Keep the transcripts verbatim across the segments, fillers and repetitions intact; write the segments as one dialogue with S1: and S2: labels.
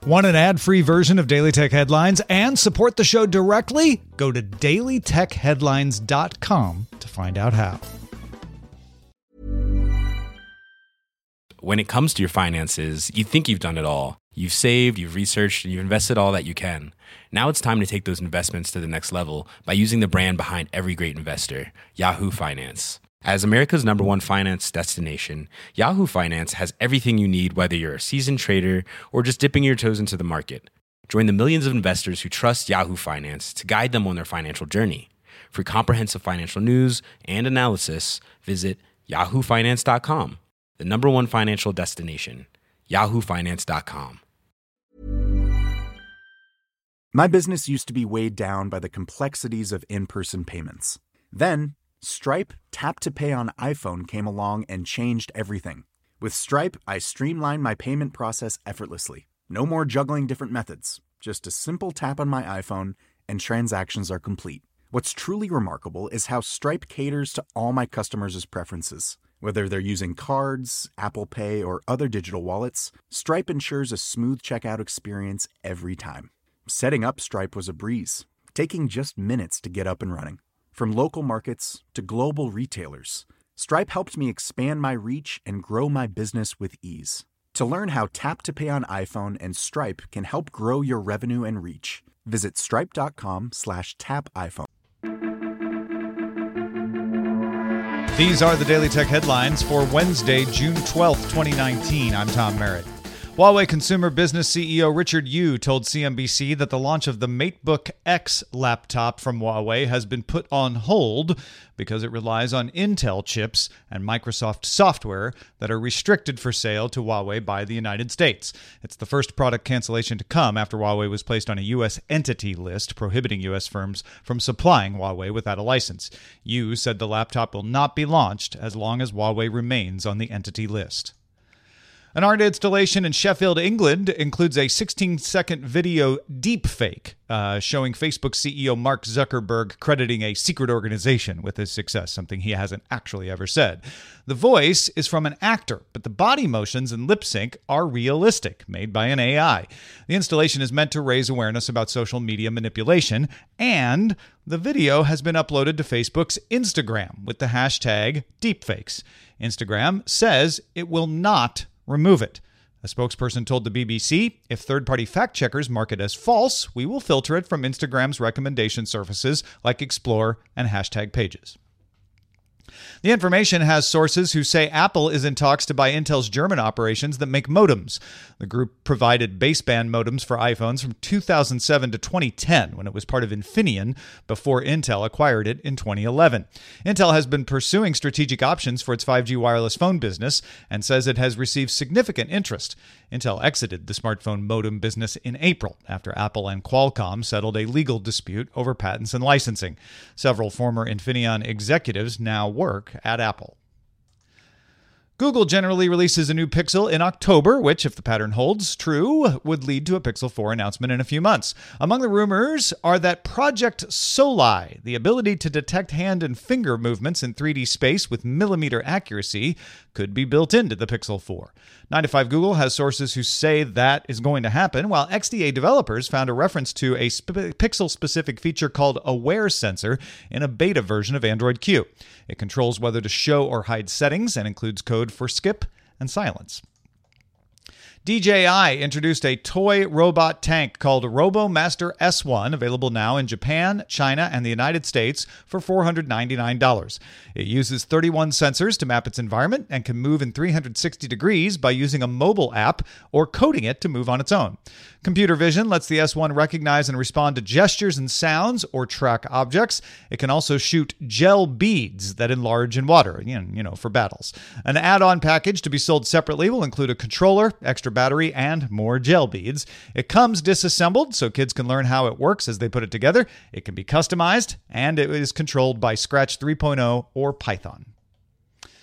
S1: Want an ad-free version of Daily Tech Headlines and support the show directly? Go to daily tech headlines dot com to find out how.
S2: When it comes to your finances, you think you've done it all. You've saved, you've researched, and you've invested all that you can. Now it's time to take those investments to the next level by using the brand behind every great investor, Yahoo Finance. As America's number one finance destination, Yahoo Finance has everything you need, whether you're a seasoned trader or just dipping your toes into the market. Join the millions of investors who trust Yahoo Finance to guide them on their financial journey. For comprehensive financial news and analysis, visit yahoo finance dot com, the number one financial destination, yahoo finance dot com.
S3: My business used to be weighed down by the complexities of in-person payments. Then, Stripe Tap to Pay on iPhone came along and changed everything. With Stripe, I streamlined my payment process effortlessly. No more juggling different methods. Just a simple tap on my iPhone and transactions are complete. What's truly remarkable is how Stripe caters to all my customers' preferences. Whether they're using cards, Apple Pay, or other digital wallets, Stripe ensures a smooth checkout experience every time. Setting up Stripe was a breeze, taking just minutes to get up and running. From local markets to global retailers, Stripe helped me expand my reach and grow my business with ease. To learn how Tap to Pay on iPhone and Stripe can help grow your revenue and reach, visit stripe.com slash tap iPhone.
S1: These are the Daily Tech Headlines for Wednesday, June twelfth, twenty nineteen. I'm Tom Merritt. Huawei Consumer Business C E O Richard Yu told C N B C that the launch of the MateBook X laptop from Huawei has been put on hold because it relies on Intel chips and Microsoft software that are restricted for sale to Huawei by the United States. It's the first product cancellation to come after Huawei was placed on a U S entity list prohibiting U S firms from supplying Huawei without a license. Yu said the laptop will not be launched as long as Huawei remains on the entity list. An art installation in Sheffield, England includes a sixteen-second video deepfake uh, showing Facebook C E O Mark Zuckerberg crediting a secret organization with his success, something he hasn't actually ever said. The voice is from an actor, but the body motions and lip sync are realistic, made by an A I. The installation is meant to raise awareness about social media manipulation, and the video has been uploaded to Facebook's Instagram with the hashtag deepfakes. Instagram says it will not remove it. A spokesperson told the B B C, if third-party fact-checkers mark it as false, we will filter it from Instagram's recommendation surfaces like Explore and hashtag pages. The information has sources who say Apple is in talks to buy Intel's German operations that make modems. The group provided baseband modems for iPhones from two thousand seven to twenty ten, when it was part of Infineon, before Intel acquired it in twenty eleven. Intel has been pursuing strategic options for its five G wireless phone business and says it has received significant interest. Intel exited the smartphone modem business in April after Apple and Qualcomm settled a legal dispute over patents and licensing. Several former Infineon executives now work at Apple. Google generally releases a new Pixel in October, which, if the pattern holds true, would lead to a Pixel four announcement in a few months. Among the rumors are that Project Soli, the ability to detect hand and finger movements in three D space with millimeter accuracy, could be built into the Pixel four. nine to five Google has sources who say that is going to happen, while X D A developers found a reference to a sp- Pixel-specific feature called Aware Sensor in a beta version of Android Q. It controls whether to show or hide settings and includes code for skip and silence. D J I introduced a toy robot tank called RoboMaster S one, available now in Japan, China, and the United States for four hundred ninety-nine dollars. It uses thirty-one sensors to map its environment and can move in three hundred sixty degrees by using a mobile app or coding it to move on its own. Computer vision lets the S one recognize and respond to gestures and sounds or track objects. It can also shoot gel beads that enlarge in water, you know, you know, for battles. An add-on package to be sold separately will include a controller, extra battery, and more gel beads. It comes disassembled so kids can learn how it works as they put it together. It can be customized, and it is controlled by Scratch three point oh or Python.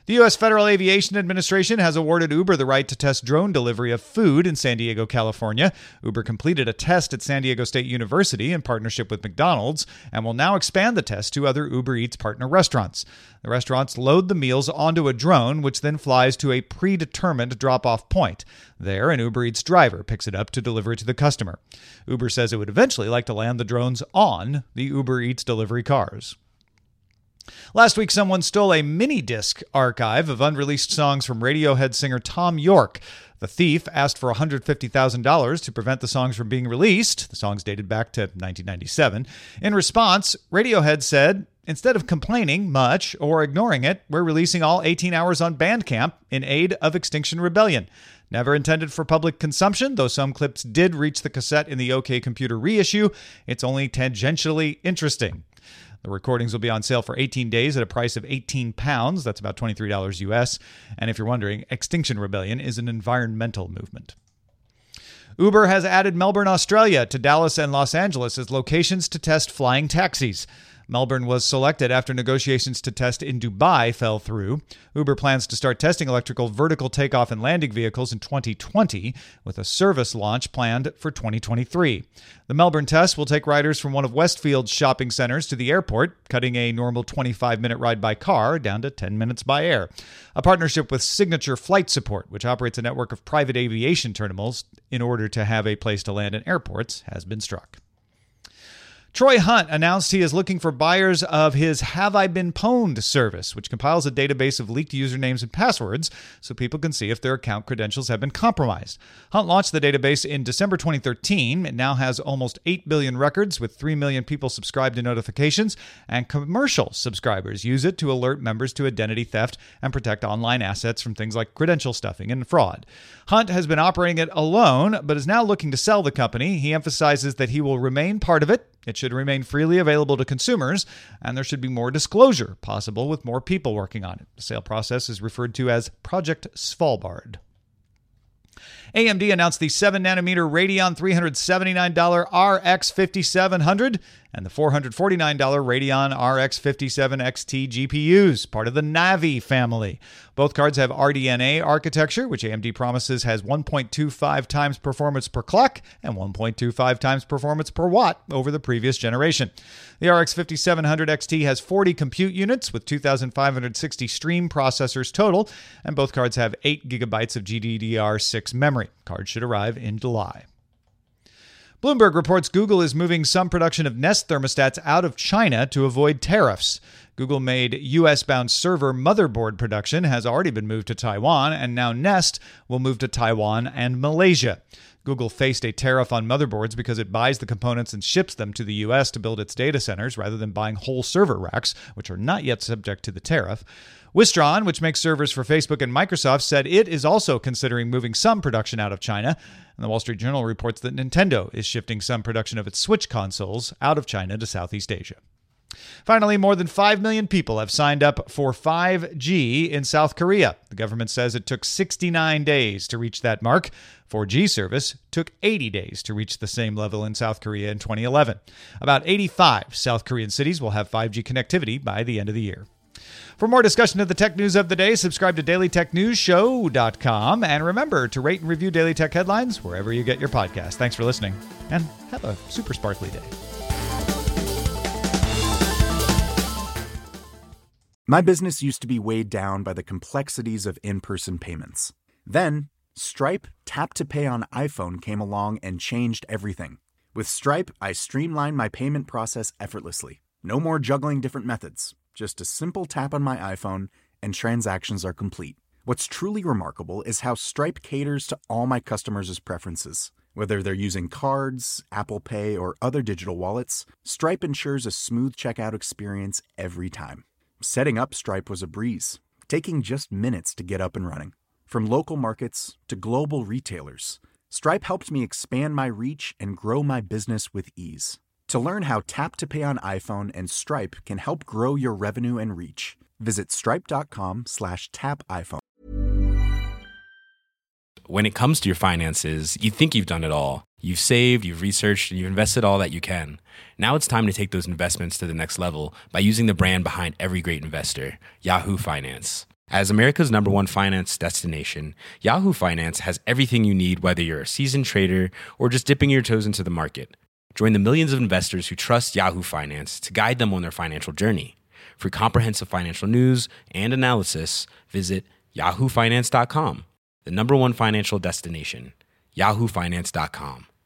S1: The U S Federal Aviation Administration has awarded Uber the right to test drone delivery of food in San Diego, California. Uber completed a test at San Diego State University in partnership with McDonald's and will now expand the test to other Uber Eats partner restaurants. The restaurants load the meals onto a drone, which then flies to a predetermined drop-off point. There, an Uber Eats driver picks it up to deliver it to the customer. Uber says it would eventually like to land the drones on the Uber Eats delivery cars. Last week, someone stole a mini-disc archive of unreleased songs from Radiohead singer Thom Yorke. The thief asked for one hundred fifty thousand dollars to prevent the songs from being released. The songs dated back to nineteen ninety-seven. In response, Radiohead said, "Instead of complaining much or ignoring it, we're releasing all eighteen hours on Bandcamp in aid of Extinction Rebellion. Never intended for public consumption, though some clips did reach the cassette in the OK Computer reissue, it's only tangentially interesting." The recordings will be on sale for eighteen days at a price of eighteen pounds. That's about twenty-three dollars U S. And if you're wondering, Extinction Rebellion is an environmental movement. Uber has added Melbourne, Australia to Dallas and Los Angeles as locations to test flying taxis. Melbourne was selected after negotiations to test in Dubai fell through. Uber plans to start testing electrical vertical takeoff and landing vehicles in twenty twenty, with a service launch planned for twenty twenty-three. The Melbourne test will take riders from one of Westfield's shopping centers to the airport, cutting a normal twenty-five minute ride by car down to ten minutes by air. A partnership with Signature Flight Support, which operates a network of private aviation terminals in order to have a place to land in airports, has been struck. Troy Hunt announced he is looking for buyers of his Have I Been Pwned service, which compiles a database of leaked usernames and passwords so people can see if their account credentials have been compromised. Hunt launched the database in December twenty thirteen. It now has almost eight billion records, with three million people subscribed to notifications, and commercial subscribers use it to alert members to identity theft and protect online assets from things like credential stuffing and fraud. Hunt has been operating it alone, but is now looking to sell the company. He emphasizes that he will remain part of it. It should remain freely available to consumers, and there should be more disclosure possible with more people working on it. The sale process is referred to as Project Svalbard. A M D announced the seven nanometer Radeon three hundred seventy-nine dollars R X fifty-seven hundred and the four hundred forty-nine dollars Radeon R X fifty-seven X T G P Us, part of the Navi family. Both cards have R D N A architecture, which A M D promises has one point two five times performance per clock and one point two five times performance per watt over the previous generation. The R X fifty-seven hundred X T has forty compute units with two thousand five hundred sixty stream processors total, and both cards have eight gigabytes of G D D R six memory. Cards should arrive in July. Bloomberg reports Google is moving some production of Nest thermostats out of China to avoid tariffs. Google-made U S-bound server motherboard production has already been moved to Taiwan, and now Nest will move to Taiwan and Malaysia. Google faced a tariff on motherboards because it buys the components and ships them to the U S to build its data centers rather than buying whole server racks, which are not yet subject to the tariff. Wistron, which makes servers for Facebook and Microsoft, said it is also considering moving some production out of China. And the Wall Street Journal reports that Nintendo is shifting some production of its Switch consoles out of China to Southeast Asia. Finally, more than five million people have signed up for five G in South Korea. The government says it took sixty-nine days to reach that mark. four G service took eighty days to reach the same level in South Korea in twenty eleven. About eighty-five South Korean cities will have five G connectivity by the end of the year. For more discussion of the tech news of the day, subscribe to daily tech news show dot com. And remember to rate and review Daily Tech Headlines wherever you get your podcast. Thanks for listening, and have a super sparkly day.
S3: My business used to be weighed down by the complexities of in-person payments. Then, Stripe Tap to Pay on iPhone came along and changed everything. With Stripe, I streamlined my payment process effortlessly. No more juggling different methods. Just a simple tap on my iPhone, and transactions are complete. What's truly remarkable is how Stripe caters to all my customers' preferences. Whether they're using cards, Apple Pay, or other digital wallets, Stripe ensures a smooth checkout experience every time. Setting up Stripe was a breeze, taking just minutes to get up and running. From local markets to global retailers, Stripe helped me expand my reach and grow my business with ease. To learn how Tap to Pay on iPhone and Stripe can help grow your revenue and reach, visit stripe.com slash tap iPhone.
S2: When it comes to your finances, you think you've done it all. You've saved, you've researched, and you've invested all that you can. Now it's time to take those investments to the next level by using the brand behind every great investor, Yahoo Finance. As America's number one finance destination, Yahoo Finance has everything you need, whether you're a seasoned trader or just dipping your toes into the market. Join the millions of investors who trust Yahoo Finance to guide them on their financial journey. For comprehensive financial news and analysis, visit yahoo finance dot com, the number one financial destination, yahoo finance dot com.